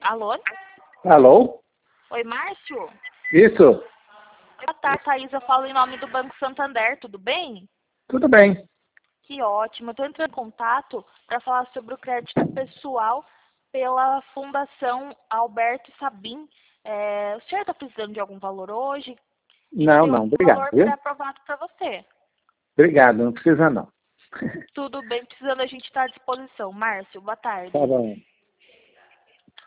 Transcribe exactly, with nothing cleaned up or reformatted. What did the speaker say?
Alô? Alô? Oi, Márcio? Isso? Boa tarde, Thaís. Eu falo em nome do Banco Santander, tudo bem? Tudo bem. Que ótimo. Eu estou entrando em contato para falar sobre o crédito pessoal pela Fundação Alberto Sabin. É, o senhor está precisando de algum valor hoje? Não, Tem um não, obrigado, valor viu? pré-aprovado para você. Obrigado, não precisa não. Tudo bem, precisando, a gente está à disposição. Márcio, boa tarde. Tá bom.